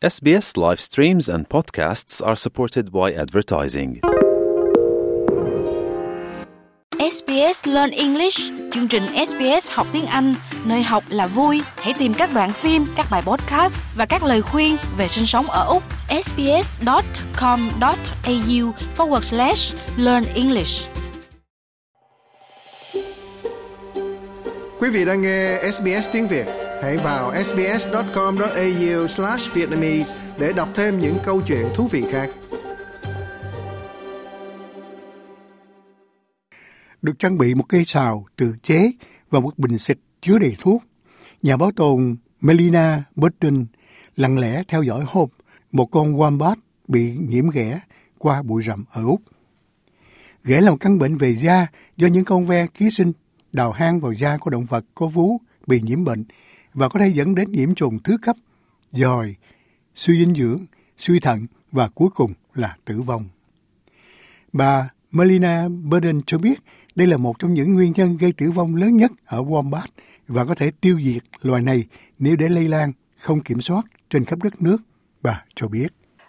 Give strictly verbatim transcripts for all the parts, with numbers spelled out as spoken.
S B S live streams and podcasts are supported by advertising. ét bê ét Learn English, chương trình ét bê ét học tiếng Anh, nơi học là vui. Hãy tìm các đoạn phim, các bài podcast và các lời khuyên về sinh sống ở Úc. sbs.com.au forward slash learn English. Quý vị đang nghe ét bê ét tiếng Việt. Hãy vào sbs.com.au slash Vietnamese để đọc thêm những câu chuyện thú vị khác. Được trang bị một cây sào tự chế và một bình xịt chứa đầy thuốc, nhà bảo tồn Melina Burton lặng lẽ theo dõi Hope, một con wombat bị nhiễm ghẻ qua bụi rậm ở Úc. Ghẻ là một căn bệnh về da do những con ve ký sinh đào hang vào da của động vật có vú bị nhiễm bệnh và có thể dẫn đến nhiễm trùng thứ cấp, dòi, suy dinh dưỡng, suy thận và cuối cùng là tử vong. Bà Melina Burton cho biết đây là một trong những nguyên nhân gây tử vong lớn nhất ở wombat và có thể tiêu diệt loài này nếu để lây lan không kiểm soát trên khắp đất nước, bà cho biết.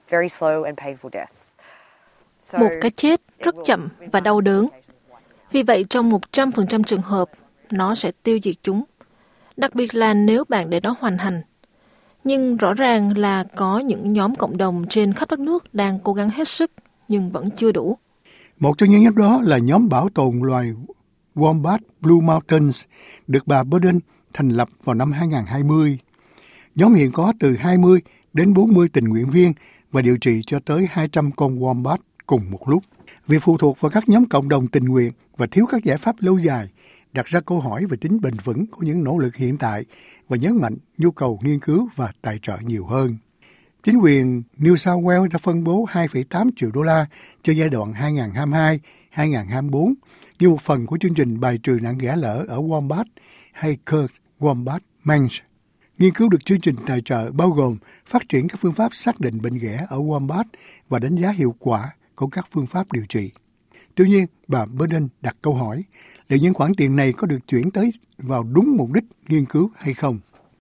Một cái chết rất chậm và đau đớn. Vì vậy, trong một trăm phần trăm trường hợp, nó sẽ tiêu diệt chúng. Đặc biệt là nếu bạn để nó hoành hành. Nhưng rõ ràng là có những nhóm cộng đồng trên khắp đất nước đang cố gắng hết sức, nhưng vẫn chưa đủ. Một trong những nhóm đó là nhóm bảo tồn loài Wombat Blue Mountains, được bà Burton thành lập vào năm hai không hai không. Nhóm hiện có từ hai mươi đến bốn mươi tình nguyện viên và điều trị cho tới hai trăm con Wombat cùng một lúc. Việc phụ thuộc vào các nhóm cộng đồng tình nguyện và thiếu các giải pháp lâu dài đặt ra câu hỏi về tính bền vững của những nỗ lực hiện tại và nhấn mạnh nhu cầu nghiên cứu và tài trợ nhiều hơn. Chính quyền New South Wales đã phân bố hai phẩy tám triệu đô la cho giai đoạn hai không hai hai đến hai không hai tư như một phần của chương trình bài trừ nạn ghẻ lỡ ở Wombat hay Curse Wombat Mange. Nghiên cứu được chương trình tài trợ bao gồm phát triển các phương pháp xác định bệnh ghẻ ở Wombat và đánh giá hiệu quả của các phương pháp điều trị. Tuy nhiên, bà Burton đặt câu hỏi liệu những khoản tiền này có được chuyển tới vào đúng mục đích nghiên cứu hay không.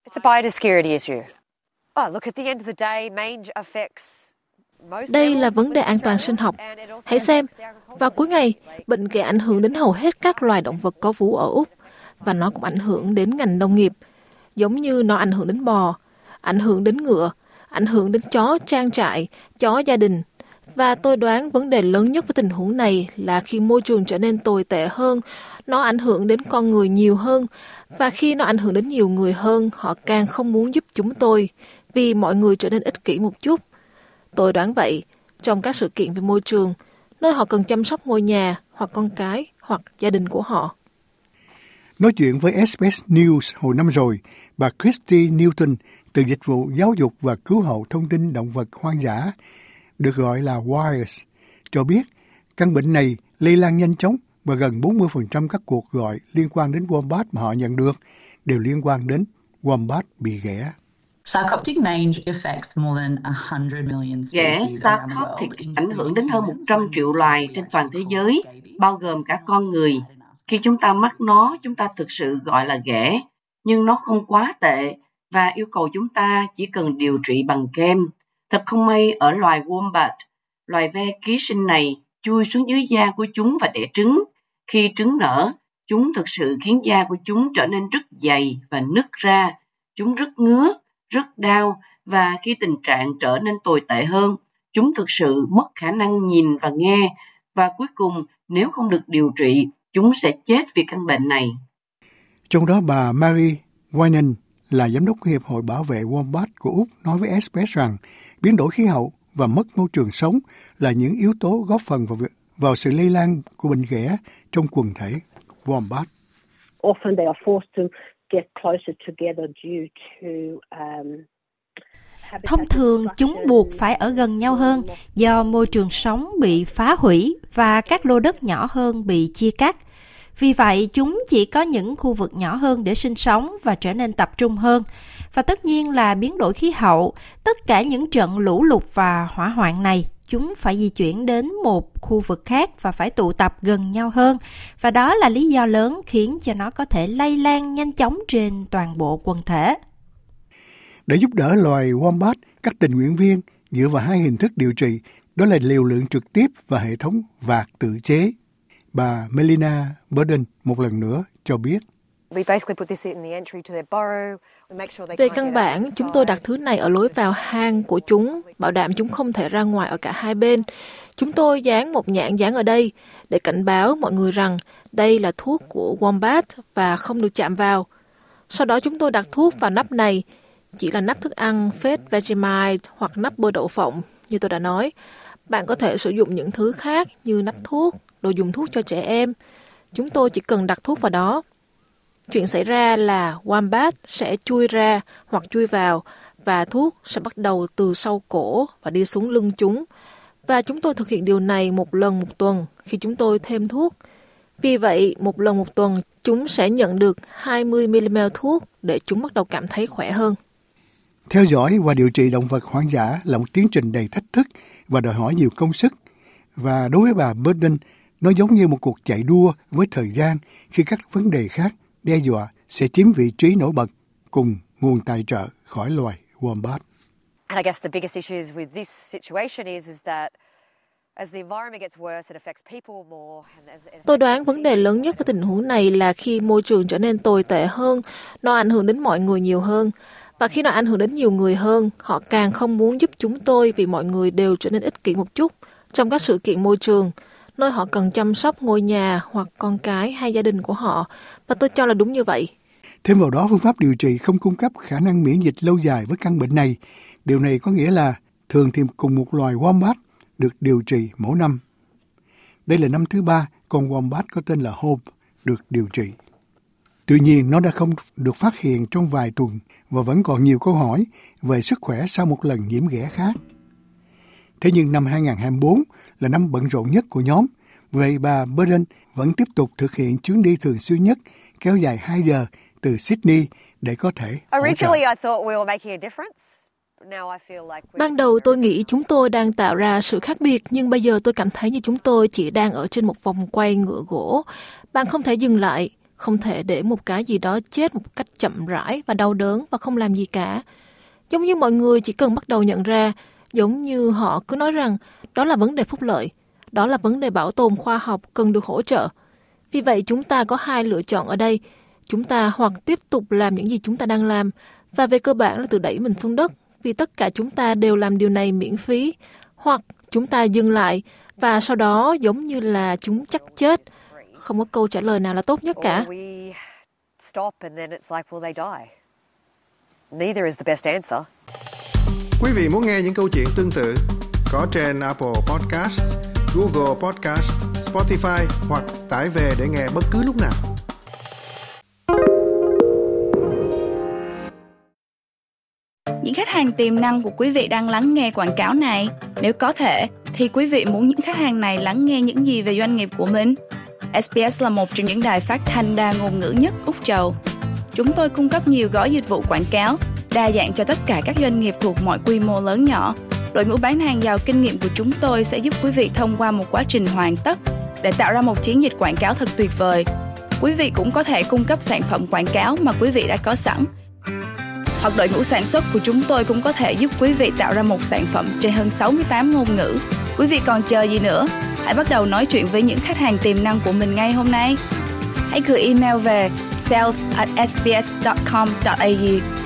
Đây là vấn đề an toàn sinh học. Hãy xem, vào cuối ngày, bệnh ghẻ ảnh hưởng đến hầu hết các loài động vật có vú ở Úc và nó cũng ảnh hưởng đến ngành nông nghiệp, giống như nó ảnh hưởng đến bò, ảnh hưởng đến ngựa, ảnh hưởng đến chó trang trại, chó gia đình. Và tôi đoán vấn đề lớn nhất với tình huống này là khi môi trường trở nên tồi tệ hơn, nó ảnh hưởng đến con người nhiều hơn. Và khi nó ảnh hưởng đến nhiều người hơn, họ càng không muốn giúp chúng tôi, vì mọi người trở nên ích kỷ một chút. Tôi đoán vậy, trong các sự kiện về môi trường, nơi họ cần chăm sóc ngôi nhà, hoặc con cái, hoặc gia đình của họ. Nói chuyện với ét bê ét News hồi năm rồi, bà Christy Newton từ dịch vụ giáo dục và cứu hộ thông tin động vật hoang dã, được gọi là WIRES, cho biết căn bệnh này lây lan nhanh chóng và gần bốn mươi phần trăm các cuộc gọi liên quan đến wombat mà họ nhận được đều liên quan đến wombat bị ghẻ. Ghẻ Sarcoptic ảnh hưởng đến hơn một trăm triệu loài trên toàn thế giới, bao gồm cả con người. Khi chúng ta mắc nó, chúng ta thực sự gọi là ghẻ, nhưng nó không quá tệ và yêu cầu chúng ta chỉ cần điều trị bằng kem. Thật không may ở loài wombat, loài ve ký sinh này chui xuống dưới da của chúng và đẻ trứng. Khi trứng nở, chúng thực sự khiến da của chúng trở nên rất dày và nứt ra. Chúng rất ngứa, rất đau và khi tình trạng trở nên tồi tệ hơn, chúng thực sự mất khả năng nhìn và nghe. Và cuối cùng, nếu không được điều trị, chúng sẽ chết vì căn bệnh này. Trong đó bà Mary Wynan là giám đốc của Hiệp hội Bảo vệ Wombat của Úc nói với ét bê ét rằng biến đổi khí hậu và mất môi trường sống là những yếu tố góp phần vào, vào sự lây lan của bệnh ghẻ trong quần thể Wombat. Often they are forced to get closer together due to um, Thông thường, chúng buộc phải ở gần nhau hơn do môi trường sống bị phá hủy và các lô đất nhỏ hơn bị chia cắt. Vì vậy, chúng chỉ có những khu vực nhỏ hơn để sinh sống và trở nên tập trung hơn. Và tất nhiên là biến đổi khí hậu, tất cả những trận lũ lụt và hỏa hoạn này, chúng phải di chuyển đến một khu vực khác và phải tụ tập gần nhau hơn. Và đó là lý do lớn khiến cho nó có thể lây lan nhanh chóng trên toàn bộ quần thể. Để giúp đỡ loài wombat, các tình nguyện viên dựa vào hai hình thức điều trị, đó là liều lượng trực tiếp và hệ thống vạc tự chế. Bà Melina Burden một lần nữa cho biết. Về căn bản, chúng tôi đặt thứ này ở lối vào hang của chúng, bảo đảm chúng không thể ra ngoài ở cả hai bên. Chúng tôi dán một nhãn dán ở đây để cảnh báo mọi người rằng đây là thuốc của wombat và không được chạm vào. Sau đó chúng tôi đặt thuốc vào nắp này, chỉ là nắp thức ăn phết Vegemite hoặc nắp bơ đậu phộng, như tôi đã nói. Bạn có thể sử dụng những thứ khác như nắp thuốc, đồ dùng thuốc cho trẻ em. Chúng tôi chỉ cần đặt thuốc vào đó. Chuyện xảy ra là wombat sẽ chui ra hoặc chui vào và thuốc sẽ bắt đầu từ sau cổ và đi xuống lưng chúng. Và chúng tôi thực hiện điều này một lần một tuần khi chúng tôi thêm thuốc. Vì vậy, một lần một tuần, chúng sẽ nhận được hai mươi mi-li-mét thuốc để chúng bắt đầu cảm thấy khỏe hơn. Theo dõi và điều trị động vật hoang dã là một tiến trình đầy thách thức và đòi hỏi nhiều công sức. Và đối với bà Burden, nó giống như một cuộc chạy đua với thời gian khi các vấn đề khác đe dọa sẽ chiếm vị trí nổi bật cùng nguồn tài trợ khỏi loài wombat. And I guess the biggest issues with this situation is is that as the environment gets worse, it affects people more. Tôi đoán vấn đề lớn nhất với tình huống này là khi môi trường trở nên tồi tệ hơn, nó ảnh hưởng đến mọi người nhiều hơn. Và khi nó ảnh hưởng đến nhiều người hơn, họ càng không muốn giúp chúng tôi vì mọi người đều trở nên ích kỷ một chút trong các sự kiện môi trường, nơi họ cần chăm sóc ngôi nhà hoặc con cái hay gia đình của họ. Và tôi cho là đúng như vậy. Thêm vào đó, phương pháp điều trị không cung cấp khả năng miễn dịch lâu dài với căn bệnh này. Điều này có nghĩa là thường thì cùng một loài wombat được điều trị mỗi năm. Đây là năm thứ ba con wombat có tên là Hope được điều trị. Tuy nhiên, nó đã không được phát hiện trong vài tuần và vẫn còn nhiều câu hỏi về sức khỏe sau một lần nhiễm ghẻ khác. Thế nhưng năm hai không hai tư là năm bận rộn nhất của nhóm, vậy bà Burden vẫn tiếp tục thực hiện chuyến đi thường xuyên nhất kéo dài hai giờ từ Sydney để có thể hỗ trợ. Ban đầu tôi nghĩ chúng tôi đang tạo ra sự khác biệt, nhưng bây giờ tôi cảm thấy như chúng tôi chỉ đang ở trên một vòng quay ngựa gỗ. Bạn không thể dừng lại, không thể để một cái gì đó chết một cách chậm rãi và đau đớn và không làm gì cả. Giống như mọi người chỉ cần bắt đầu nhận ra, giống như họ cứ nói rằng đó là vấn đề phúc lợi, đó là vấn đề bảo tồn khoa học cần được hỗ trợ. Vì vậy chúng ta có hai lựa chọn ở đây. Chúng ta hoặc tiếp tục làm những gì chúng ta đang làm, và về cơ bản là tự đẩy mình xuống đất, vì tất cả chúng ta đều làm điều này miễn phí, hoặc chúng ta dừng lại và sau đó giống như là chúng chắc chết. Không có câu trả lời nào là tốt nhất cả. Quý vị muốn nghe những câu chuyện tương tự có trên Apple Podcast, Google Podcast, Spotify hoặc tải về để nghe bất cứ lúc nào. Những khách hàng tiềm năng của quý vị đang lắng nghe quảng cáo này. Nếu có thể, thì quý vị muốn những khách hàng này lắng nghe những gì về doanh nghiệp của mình? ét bê ét là một trong những đài phát thanh đa ngôn ngữ nhất Úc Châu. Chúng tôi cung cấp nhiều gói dịch vụ quảng cáo, đa dạng cho tất cả các doanh nghiệp thuộc mọi quy mô lớn nhỏ. Đội ngũ bán hàng giàu kinh nghiệm của chúng tôi sẽ giúp quý vị thông qua một quá trình hoàn tất để tạo ra một chiến dịch quảng cáo thật tuyệt vời. Quý vị cũng có thể cung cấp sản phẩm quảng cáo mà quý vị đã có sẵn. Hoặc đội ngũ sản xuất của chúng tôi cũng có thể giúp quý vị tạo ra một sản phẩm trên hơn sáu mươi tám ngôn ngữ. Quý vị còn chờ gì nữa? Hãy bắt đầu nói chuyện với những khách hàng tiềm năng của mình ngay hôm nay. Hãy gửi email về sales at s b s dot com dot a u